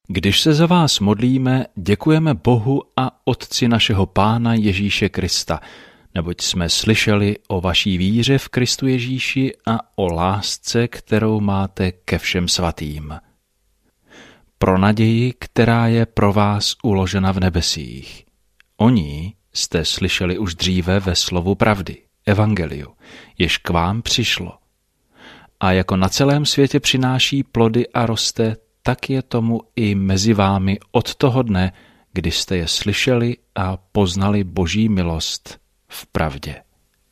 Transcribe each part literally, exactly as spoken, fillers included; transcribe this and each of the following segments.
Když se za vás modlíme, děkujeme Bohu a Otci našeho Pána Ježíše Krista, neboť jsme slyšeli o vaší víře v Kristu Ježíši a o lásce, kterou máte ke všem svatým. Pro naději, která je pro vás uložena v nebesích. O ní jste slyšeli už dříve ve slovu pravdy, evangeliu, jež k vám přišlo. A jako na celém světě přináší plody a roste, tak je tomu i mezi vámi od toho dne, kdy jste je slyšeli a poznali Boží milost v pravdě.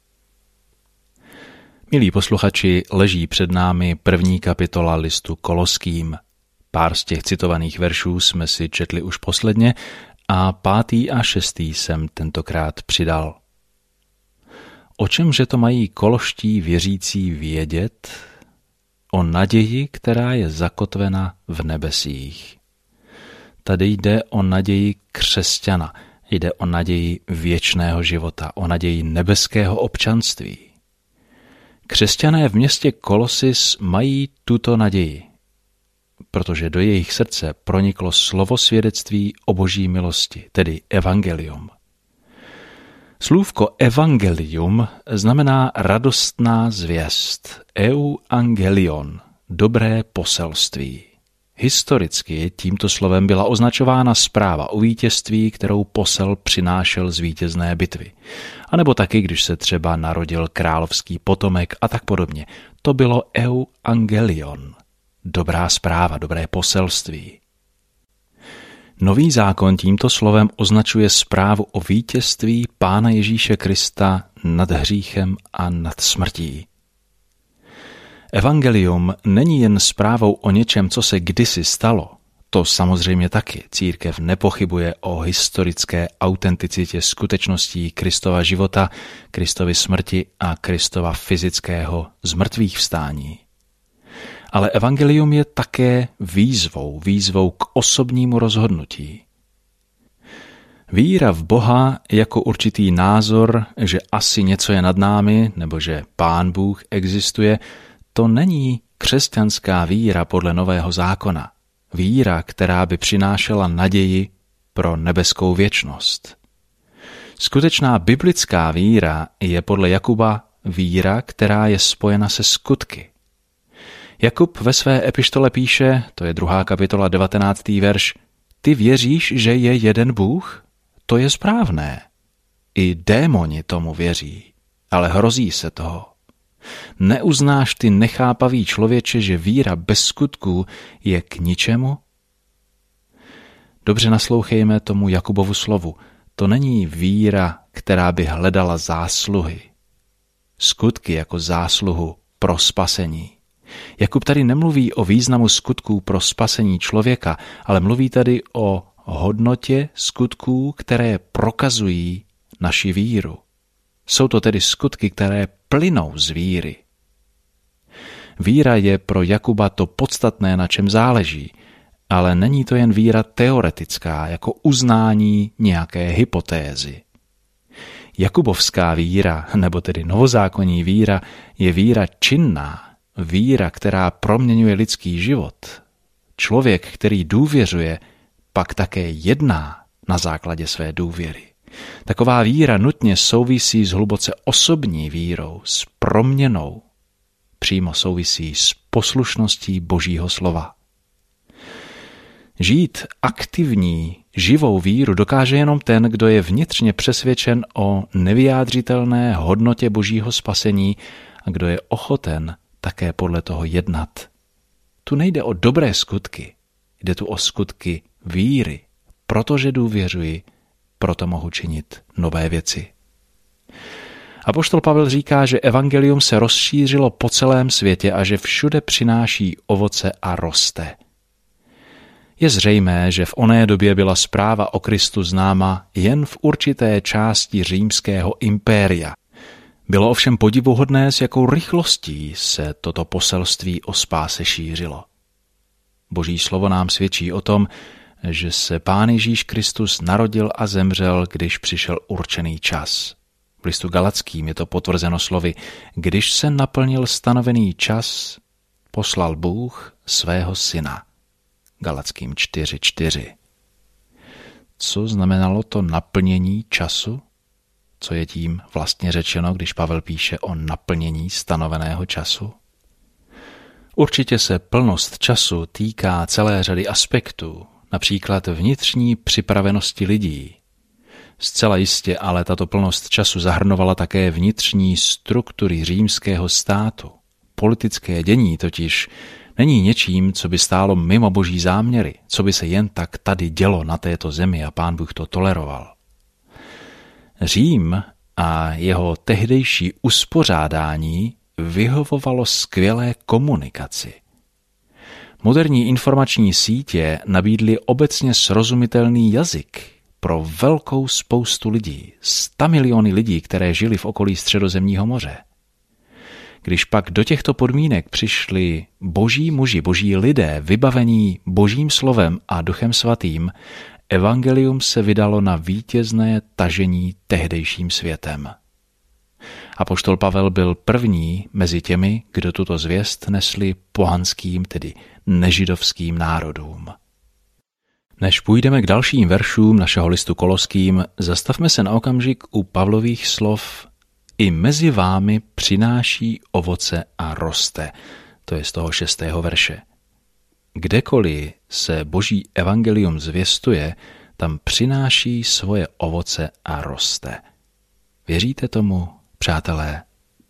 Milí posluchači, leží před námi první kapitola listu Koloským. Pár z těch citovaných veršů jsme si četli už posledně a pátý a šestý jsem tentokrát přidal. O čemže to mají koloští věřící vědět? O naději, která je zakotvena v nebesích. Tady jde o naději křesťana, jde o naději věčného života, o naději nebeského občanství. Křesťané v městě Kolosis mají tuto naději, protože do jejich srdce proniklo slovo svědectví o Boží milosti, tedy evangelium. Slůvko evangelium znamená radostná zvěst, euangelion, dobré poselství. Historicky tímto slovem byla označována zpráva o vítězství, kterou posel přinášel z vítězné bitvy. A nebo taky, když se třeba narodil královský potomek a tak podobně. To bylo euangelion, dobrá zpráva, dobré poselství. Nový zákon tímto slovem označuje zprávu o vítězství Pána Ježíše Krista nad hříchem a nad smrtí. Evangelium není jen zprávou o něčem, co se kdysi stalo. To samozřejmě taky. Církev nepochybuje o historické autenticitě skutečností Kristova života, Kristovy smrti a Kristova fyzického zmrtvýchvstání. Ale evangelium je také výzvou, výzvou k osobnímu rozhodnutí. Víra v Boha jako určitý názor, že asi něco je nad námi, nebo že Pán Bůh existuje, to není křesťanská víra podle Nového zákona. Víra, která by přinášela naději pro nebeskou věčnost. Skutečná biblická víra je podle Jakuba víra, která je spojena se skutky. Jakub ve své epištole píše, to je druhá kapitola devatenáctý verš, ty věříš, že je jeden Bůh? To je správné. I démoni tomu věří, ale hrozí se toho. Neuznáš ty nechápavý člověče, že víra bez skutků je k ničemu? Dobře naslouchejme tomu Jakubovu slovu. To není víra, která by hledala zásluhy. Skutky jako zásluhu pro spasení. Jakub tady nemluví o významu skutků pro spasení člověka, ale mluví tady o hodnotě skutků, které prokazují naši víru. Jsou to tedy skutky, které plynou z víry. Víra je pro Jakuba to podstatné, na čem záleží, ale není to jen víra teoretická, jako uznání nějaké hypotézy. Jakubovská víra, nebo tedy novozákonní víra, je víra činná, víra, která proměňuje lidský život. Člověk, který důvěřuje, pak také jedná na základě své důvěry. Taková víra nutně souvisí s hluboce osobní vírou, s proměnou. Přímo souvisí s poslušností Božího slova. Žít aktivní, živou víru dokáže jenom ten, kdo je vnitřně přesvědčen o nevyjádřitelné hodnotě Božího spasení a kdo je ochoten také podle toho jednat. Tu nejde o dobré skutky, jde tu o skutky víry, protože důvěřuji, proto mohu činit nové věci. Apoštol Pavel říká, že evangelium se rozšířilo po celém světě a že všude přináší ovoce a roste. Je zřejmé, že v oné době byla zpráva o Kristu známa jen v určité části římského impéria. Bylo ovšem podivuhodné, s jakou rychlostí se toto poselství o spáse šířilo. Boží slovo nám svědčí o tom, že se Pán Ježíš Kristus narodil a zemřel, když přišel určený čas. V listu Galackým je to potvrzeno slovy, když se naplnil stanovený čas, poslal Bůh svého syna. Galatským čtyři čtyři. Co znamenalo to naplnění času? Co je tím vlastně řečeno, když Pavel píše o naplnění stanoveného času? Určitě se plnost času týká celé řady aspektů, například vnitřní připravenosti lidí. Zcela jistě ale tato plnost času zahrnovala také vnitřní struktury římského státu. Politické dění totiž není něčím, co by stálo mimo boží záměry, co by se jen tak tady dělo na této zemi a Pán Bůh to toleroval. Řím a jeho tehdejší uspořádání vyhovovalo skvělé komunikaci. Moderní informační sítě nabídly obecně srozumitelný jazyk pro velkou spoustu lidí, sta miliony lidí, které žili v okolí Středozemního moře. Když pak do těchto podmínek přišli boží muži, boží lidé, vybavení božím slovem a duchem svatým, evangelium se vydalo na vítězné tažení tehdejším světem. Apoštol Pavel byl první mezi těmi, kdo tuto zvěst nesli pohanským, tedy nežidovským národům. Než půjdeme k dalším veršům našeho listu Koloským, zastavme se na okamžik u Pavlových slov i mezi vámi přináší ovoce a roste. To je z toho šestého verše. Kdekoliv se boží evangelium zvěstuje, tam přináší svoje ovoce a roste. Věříte tomu, přátelé?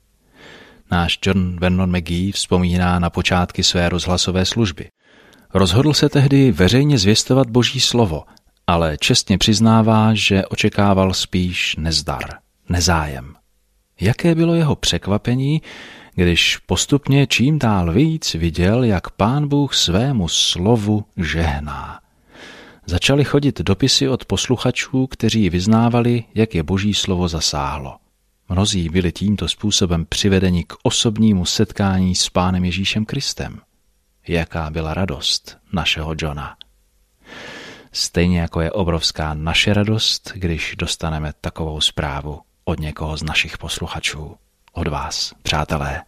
Náš John Vernon McGee vzpomíná na počátky své rozhlasové služby. Rozhodl se tehdy veřejně zvěstovat boží slovo, ale čestně přiznává, že očekával spíš nezdar, nezájem. Jaké bylo jeho překvapení, když postupně čím dál víc viděl, jak Pán Bůh svému slovu žehná. Začaly chodit dopisy od posluchačů, kteří vyznávali, jak je boží slovo zasáhlo. Mnozí byli tímto způsobem přivedeni k osobnímu setkání s Pánem Ježíšem Kristem. Jaká byla radost našeho Johna. Stejně jako je obrovská naše radost, když dostaneme takovou zprávu od někoho z našich posluchačů, od vás, přátelé.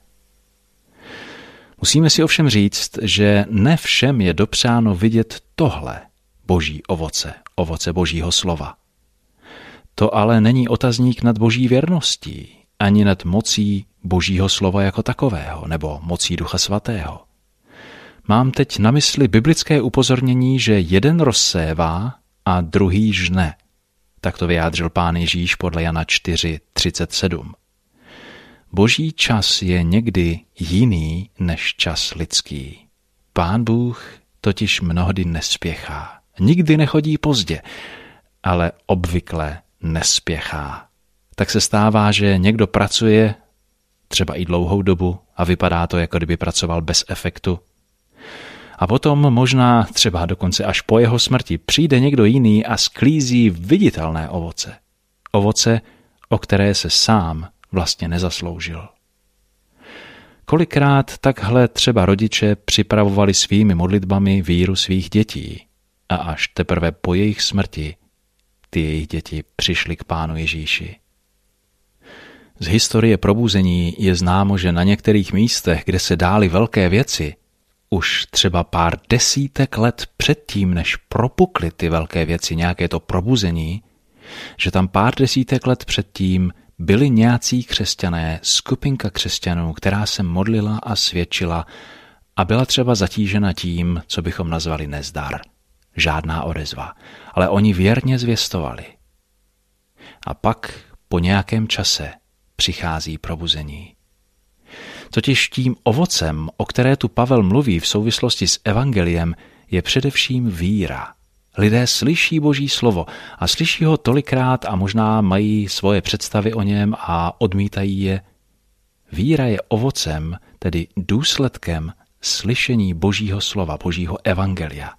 Musíme si ovšem říct, že ne všem je dopřáno vidět tohle boží ovoce, ovoce božího slova. To ale není otazník nad boží věrností, ani nad mocí božího slova jako takového, nebo mocí Ducha Svatého. Mám teď na mysli biblické upozornění, že jeden rozsévá a druhý žne. Tak to vyjádřil Pán Ježíš podle Jana čtyři třicet sedm. Boží čas je někdy jiný než čas lidský. Pán Bůh totiž mnohdy nespěchá. Nikdy nechodí pozdě, ale obvykle nespěchá. Tak se stává, že někdo pracuje třeba i dlouhou dobu a vypadá to, jako kdyby pracoval bez efektu. A potom možná třeba dokonce až po jeho smrti přijde někdo jiný a sklízí viditelné ovoce. Ovoce, o které se sám vlastně nezasloužil. Kolikrát takhle třeba rodiče připravovali svými modlitbami víru svých dětí a až teprve po jejich smrti ty jejich děti přišly k Pánu Ježíši. Z historie probuzení je známo, že na některých místech, kde se dály velké věci, už třeba pár desítek let předtím, než propukly ty velké věci, nějaké to probuzení, že tam pár desítek let předtím byli nějací křesťané, skupinka křesťanů, která se modlila a svědčila a byla třeba zatížena tím, co bychom nazvali nezdar. Žádná odezva, ale oni věrně zvěstovali. A pak po nějakém čase přichází probuzení. Totiž tím ovocem, o které tu Pavel mluví v souvislosti s evangeliem, je především víra. Lidé slyší Boží slovo a slyší ho tolikrát a možná mají svoje představy o něm a odmítají je. Víra je ovocem, tedy důsledkem slyšení Božího slova, Božího evangelia.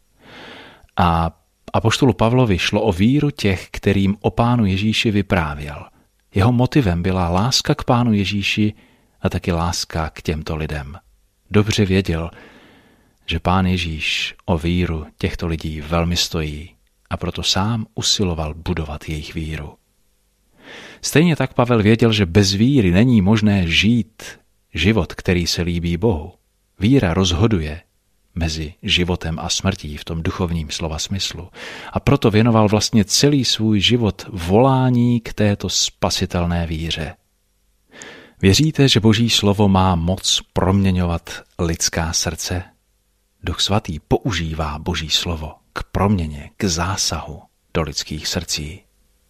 A apoštolu Pavlovi šlo o víru těch, kterým o Pánu Ježíši vyprávěl. Jeho motivem byla láska k Pánu Ježíši a taky láska k těmto lidem. Dobře věděl, že Pán Ježíš o víru těchto lidí velmi stojí a proto sám usiloval budovat jejich víru. Stejně tak Pavel věděl, že bez víry není možné žít život, který se líbí Bohu. Víra rozhoduje, mezi životem a smrtí v tom duchovním slova smyslu. A proto věnoval vlastně celý svůj život volání k této spasitelné víře. Věříte, že Boží slovo má moc proměňovat lidská srdce? Duch svatý používá Boží slovo k proměně, k zásahu do lidských srdcí.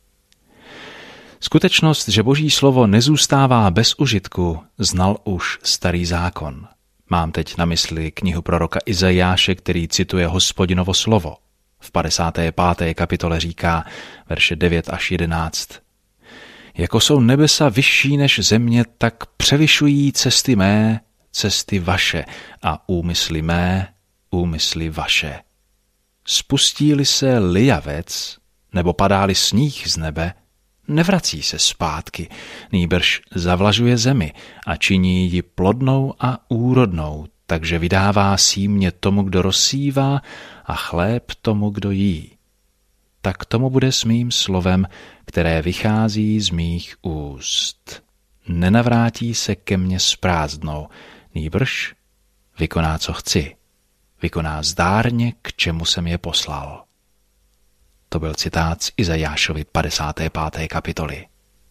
Skutečnost, že Boží slovo nezůstává bez užitku, znal už Starý zákon. Mám teď na mysli knihu proroka Izajáše, který cituje Hospodinovo slovo. V padesáté páté kapitole říká verše devět až jedenáct. Jako jsou nebesa vyšší než země, tak převyšují cesty mé, cesty vaše a úmysly mé, úmysly vaše. Spustí-li se lijavec, nebo padá-li sníh z nebe, nevrací se zpátky, nýbrž zavlažuje zemi a činí ji plodnou a úrodnou, takže vydává símě tomu, kdo rozsívá, a chléb tomu, kdo jí. Tak tomu bude s mým slovem, které vychází z mých úst. Nenavrátí se ke mně s prázdnou, nýbrž vykoná, co chci. Vykoná zdárně, k čemu jsem je poslal. To byl citát z Izajášovy padesáté páté kapitoly.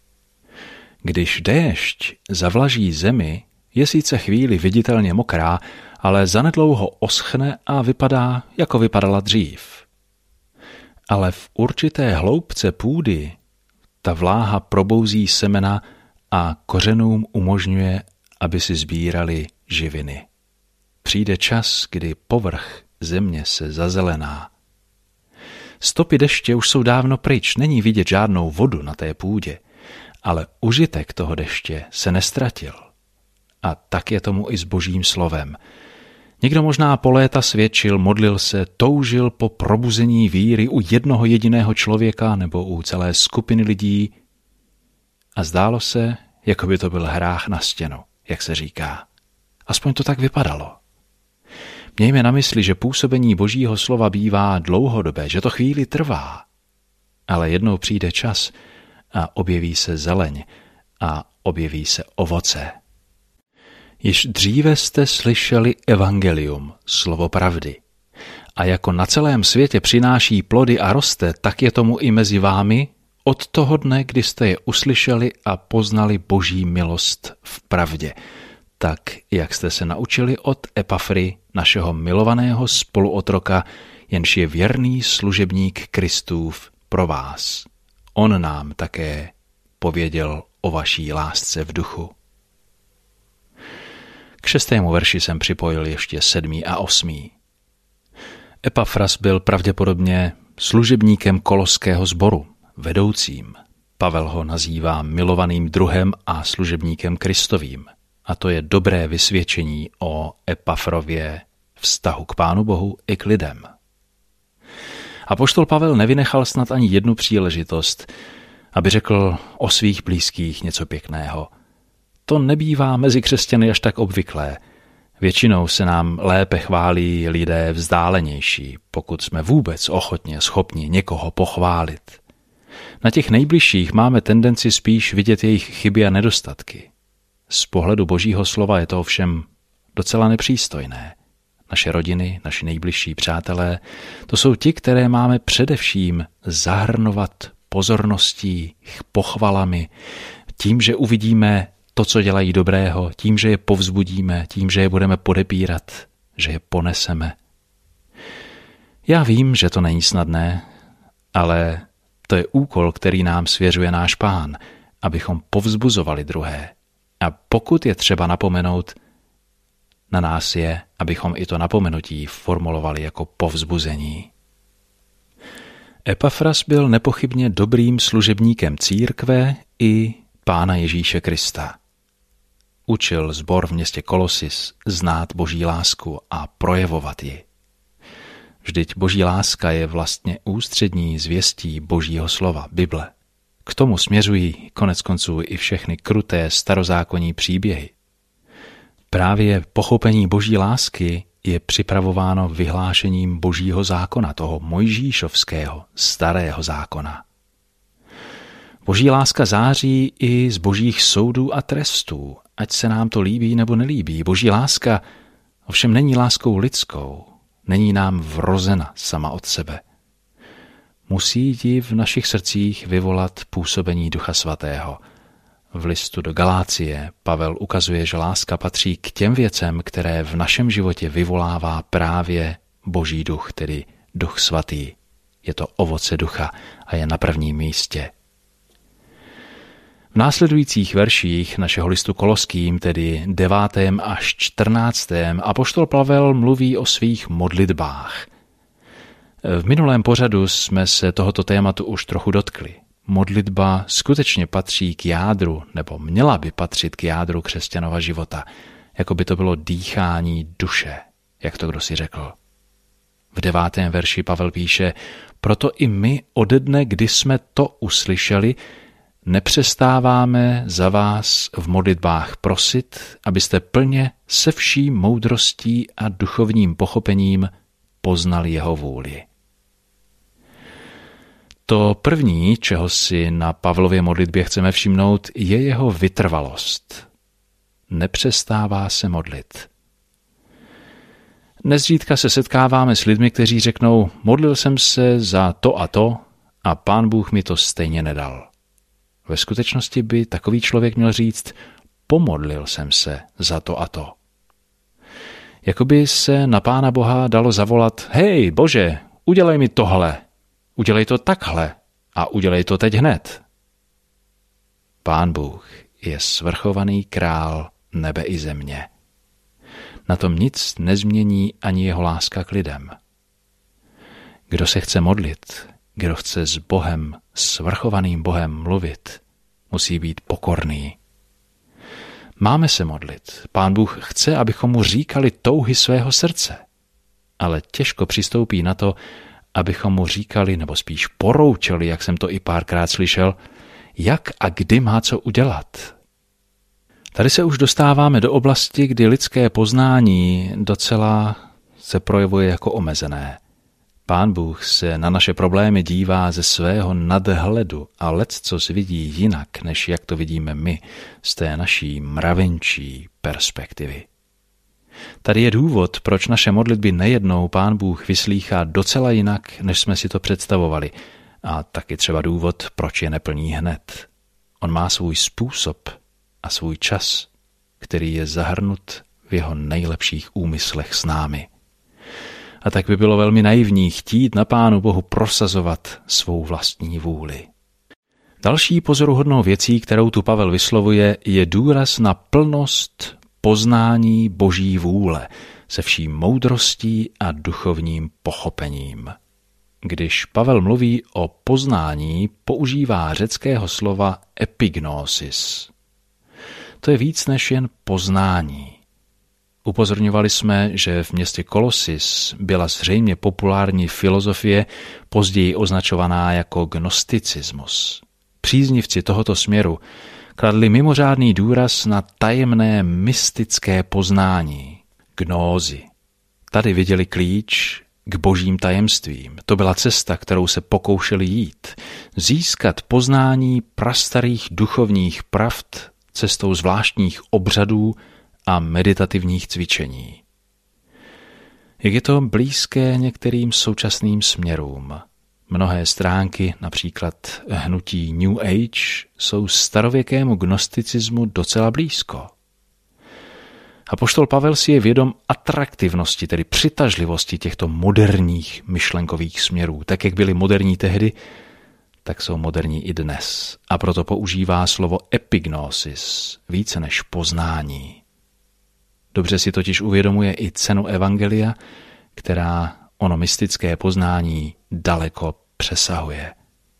Když déšť zavlaží zemi, je sice chvíli viditelně mokrá, ale zanedlouho oschne a vypadá, jako vypadala dřív. Ale v určité hloubce půdy ta vláha probouzí semena a kořenům umožňuje, aby si sbírali živiny. Přijde čas, kdy povrch země se zazelená. Stopy deště už jsou dávno pryč, není vidět žádnou vodu na té půdě, ale užitek toho deště se nestratil. A tak je tomu i s Božím slovem. Někdo možná po léta svědčil, modlil se, toužil po probuzení víry u jednoho jediného člověka nebo u celé skupiny lidí a zdálo se, jako by to byl hrách na stěnu, jak se říká. Aspoň to tak vypadalo. Mějme na mysli, že působení Božího slova bývá dlouhodobé, že to chvíli trvá, ale jednou přijde čas a objeví se zeleň a objeví se ovoce. Již dříve jste slyšeli evangelium, slovo pravdy. A jako na celém světě přináší plody a roste, tak je tomu i mezi vámi od toho dne, kdy jste je uslyšeli a poznali Boží milost v pravdě, tak jak jste se naučili od Epafry, našeho milovaného spoluotroka, jenž je věrný služebník Kristův pro vás. On nám také pověděl o vaší lásce v duchu. K šestému verši jsem připojil ještě sedmý a osmý. Epafras byl pravděpodobně služebníkem koloského sboru, vedoucím. Pavel ho nazývá milovaným druhem a služebníkem Kristovým. A to je dobré vysvědčení o Epafrově vztahu k Pánu Bohu i k lidem. Apoštol Pavel nevynechal snad ani jednu příležitost, aby řekl o svých blízkých něco pěkného. To nebývá mezi křesťany až tak obvyklé. Většinou se nám lépe chválí lidé vzdálenější, pokud jsme vůbec ochotně schopni někoho pochválit. Na těch nejbližších máme tendenci spíš vidět jejich chyby a nedostatky. Z pohledu Božího slova je to ovšem docela nepřístojné. Naše rodiny, naši nejbližší přátelé, to jsou ti, které máme především zahrnovat pozorností, pochvalami, tím, že uvidíme to, co dělají dobrého, tím, že je povzbudíme, tím, že je budeme podepírat, že je poneseme. Já vím, že to není snadné, ale to je úkol, který nám svěřuje náš Pán, abychom povzbuzovali druhé. A pokud je třeba napomenout, na nás je, abychom i to napomenutí formulovali jako povzbuzení. Epafras byl nepochybně dobrým služebníkem církve i Pána Ježíše Krista. Učil sbor v městě Kolosis znát Boží lásku a projevovat ji. Vždyť Boží láska je vlastně ústřední zvěstí Božího slova, Bible. K tomu směřují konec konců i všechny kruté starozákonní příběhy. Právě pochopení Boží lásky je připravováno vyhlášením Božího zákona, toho mojžíšovského starého zákona. Boží láska září i z božích soudů a trestů, ať se nám to líbí nebo nelíbí. Boží láska Ovšem není láskou lidskou, není nám vrozena sama od sebe. Musí ji v našich srdcích vyvolat působení Ducha Svatého. V listu do Galácie Pavel ukazuje, že láska patří k těm věcem, které v našem životě vyvolává právě Boží duch, tedy Duch Svatý. Je to ovoce ducha a je na prvním místě. V následujících verších našeho listu Koloským, tedy devátém až čtrnáctém, apoštol Pavel mluví o svých modlitbách. V minulém pořadu jsme se tohoto tématu už trochu dotkli. Modlitba skutečně patří k jádru, nebo měla by patřit k jádru křesťanova života, jako by to bylo dýchání duše, jak to kdo si řekl. V devátém verši Pavel píše, proto i my ode dne, kdy jsme to uslyšeli, nepřestáváme za vás v modlitbách prosit, abyste plně se vší moudrostí a duchovním pochopením poznali jeho vůli. To první, čeho si na Pavlově modlitbě chceme všimnout, je jeho vytrvalost. Nepřestává se modlit. Nezřídka se setkáváme s lidmi, kteří řeknou, modlil jsem se za to a to a Pán Bůh mi to stejně nedal. Ve skutečnosti by takový člověk měl říct, pomodlil jsem se za to a to. Jakoby se na Pána Boha dalo zavolat, hej Bože, udělej mi tohle, udělej to takhle a udělej to teď hned. Pán Bůh je svrchovaný král nebe i země. Na tom nic nezmění ani jeho láska k lidem. Kdo se chce modlit, kdo chce s Bohem, svrchovaným Bohem mluvit, musí být pokorný. Máme se modlit. Pán Bůh chce, abychom mu říkali touhy svého srdce. Ale těžko přistoupí na to, abychom mu říkali, nebo spíš poroučeli, jak jsem to i párkrát slyšel, jak a kdy má co udělat. Tady se už dostáváme do oblasti, kdy lidské poznání docela se projevuje jako omezené. Pán Bůh se na naše problémy dívá ze svého nadhledu a leccos vidí jinak, než jak to vidíme my z té naší mravenčí perspektivy. Tady je důvod, proč naše modlitby nejednou Pán Bůh vyslýchá docela jinak, než jsme si to představovali, a taky třeba důvod, proč je neplní hned. On má svůj způsob a svůj čas, který je zahrnut v jeho nejlepších úmyslech s námi. A tak by bylo velmi naivní chtít na Pánu Bohu prosazovat svou vlastní vůli. Další pozoruhodnou věcí, kterou tu Pavel vyslovuje, je důraz na plnost poznání Boží vůle se vší moudrostí a duchovním pochopením. Když Pavel mluví o poznání, používá řeckého slova epignosis. To je víc než jen poznání. Upozorňovali jsme, že v městě Kolosis byla zřejmě populární filozofie, později označovaná jako gnosticismus. Příznivci tohoto směru kladli mimořádný důraz na tajemné mystické poznání, gnózy. Tady viděli klíč k božím tajemstvím. To byla cesta, kterou se pokoušeli jít. Získat poznání prastarých duchovních pravd cestou zvláštních obřadů a meditativních cvičení. Jak je to blízké některým současným směrům. Mnohé stránky, například hnutí New Age, jsou starověkému gnosticismu docela blízko. Apoštol Pavel si je vědom atraktivnosti, tedy přitažlivosti těchto moderních myšlenkových směrů. Tak, jak byly moderní tehdy, tak jsou moderní i dnes. A proto používá slovo epignosis více než poznání. Dobře si totiž uvědomuje i cenu evangelia, která ono mystické poznání daleko přesahuje.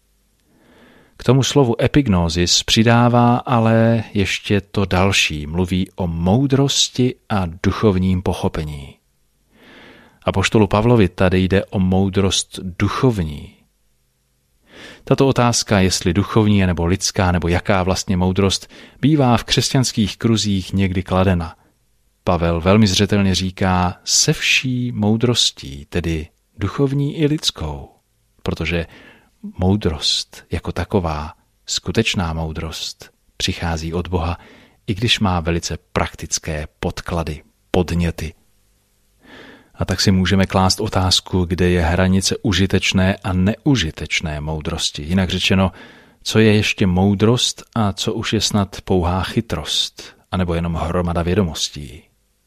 K tomu slovu epignosis přidává ale ještě to další, mluví o moudrosti a duchovním pochopení. Apoštolu Pavlovi tady jde o moudrost duchovní. Tato otázka, jestli duchovní nebo lidská nebo jaká vlastně moudrost, bývá v křesťanských kruzích někdy kladena. Pavel velmi zřetelně říká se vší moudrostí, tedy duchovní i lidskou, protože moudrost jako taková, skutečná moudrost, přichází od Boha, i když má velice praktické podklady, podněty. A tak si můžeme klást otázku, kde je hranice užitečné a neužitečné moudrosti. Jinak řečeno, co je ještě moudrost a co už je snad pouhá chytrost, anebo jenom hromada vědomostí.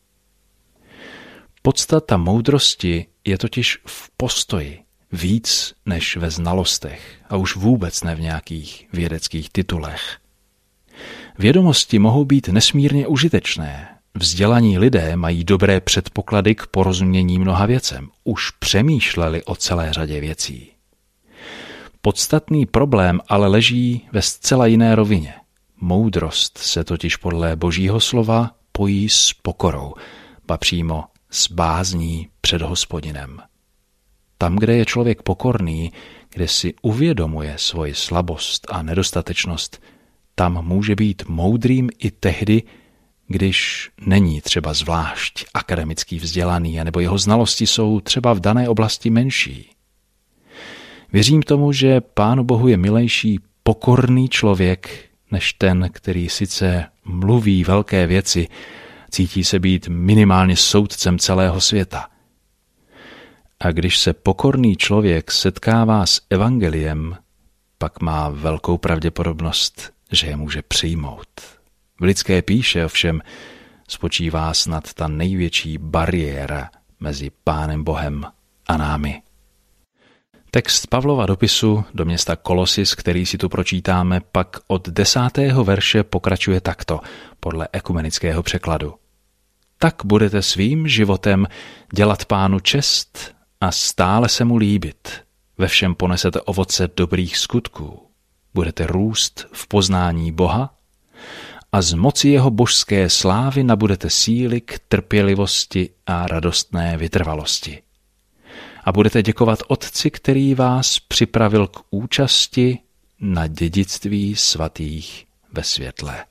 Podstata moudrosti je totiž v postoji, víc než ve znalostech a už vůbec ne v nějakých vědeckých titulech. Vědomosti mohou být nesmírně užitečné. Vzdělaní lidé mají dobré předpoklady k porozumění mnoha věcem. Už přemýšleli o celé řadě věcí. Podstatný problém ale leží ve zcela jiné rovině. Moudrost se totiž podle Božího slova pojí s pokorou, ba přímo s bázní před Hospodinem. Tam, kde je člověk pokorný, kde si uvědomuje svoji slabost a nedostatečnost, tam může být moudrým i tehdy, když není třeba zvlášť akademicky vzdělaný, anebo jeho znalosti jsou třeba v dané oblasti menší. Věřím tomu, že Pánu Bohu je milejší pokorný člověk, než ten, který sice mluví velké věci, cítí se být minimálně soudcem celého světa. A když se pokorný člověk setkává s evangeliem, pak má velkou pravděpodobnost, že je může přijmout. V lidské píše ovšem spočívá snad ta největší bariéra mezi Pánem Bohem a námi. Text Pavlova dopisu do města Kolosis, který si tu pročítáme, pak od desátého verše pokračuje takto, podle ekumenického překladu. Tak budete svým životem dělat Pánu čest a stále se mu líbit. Ve všem ponesete ovoce dobrých skutků. Budete růst v poznání Boha a z moci jeho božské slávy nabudete síly k trpělivosti a radostné vytrvalosti. A budete děkovat Otci, který vás připravil k účasti na dědictví svatých ve světle.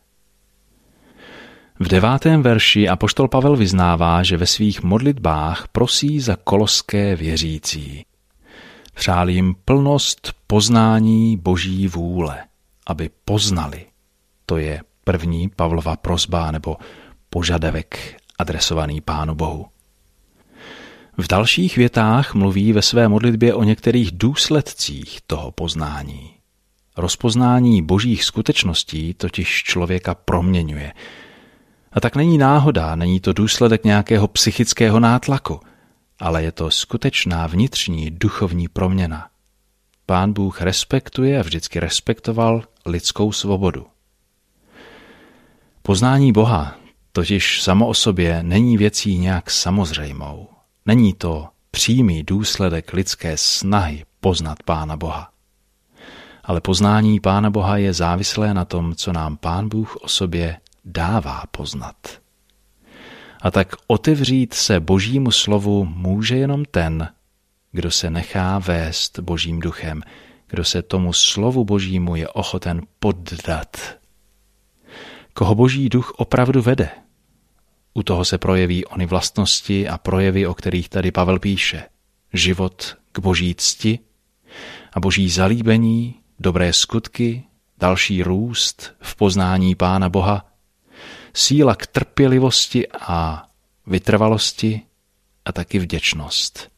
V devátém verši apoštol Pavel vyznává, že ve svých modlitbách prosí za koloské věřící. Přál jim plnost poznání Boží vůle, aby poznali. To je první Pavlova prosba nebo požadavek adresovaný Pánu Bohu. V dalších větách mluví ve své modlitbě o některých důsledcích toho poznání. Rozpoznání božích skutečností totiž člověka proměňuje. A tak není náhoda, není to důsledek nějakého psychického nátlaku, ale je to skutečná vnitřní duchovní proměna. Pán Bůh respektuje a vždycky respektoval lidskou svobodu. Poznání Boha totiž samo o sobě není věcí nějak samozřejmou. Není to přímý důsledek lidské snahy poznat Pána Boha. Ale poznání Pána Boha je závislé na tom, co nám Pán Bůh o sobě dává poznat. A tak otevřít se Božímu slovu může jenom ten, kdo se nechá vést Božím duchem, kdo se tomu slovu Božímu je ochoten poddat. Koho Boží duch opravdu vede, u toho se projeví ony vlastnosti a projevy, o kterých tady Pavel píše. Život k Boží cti a Boží zalíbení, dobré skutky, další růst v poznání Pána Boha, síla k trpělivosti a vytrvalosti a taky vděčnost.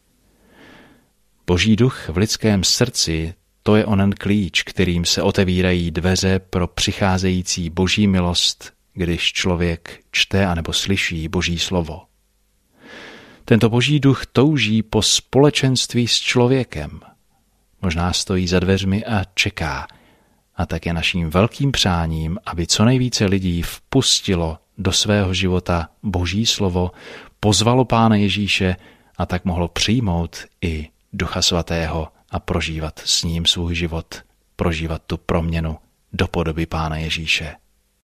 Boží duch v lidském srdci, to je onen klíč, kterým se otevírají dveře pro přicházející Boží milost, když člověk čte anebo slyší Boží slovo. Tento Boží duch touží po společenství s člověkem. Možná stojí za dveřmi a čeká. A tak je naším velkým přáním, aby co nejvíce lidí vpustilo do svého života Boží slovo, pozvalo Pána Ježíše a tak mohlo přijmout i Ducha Svatého a prožívat s ním svůj život, prožívat tu proměnu do podoby Pána Ježíše.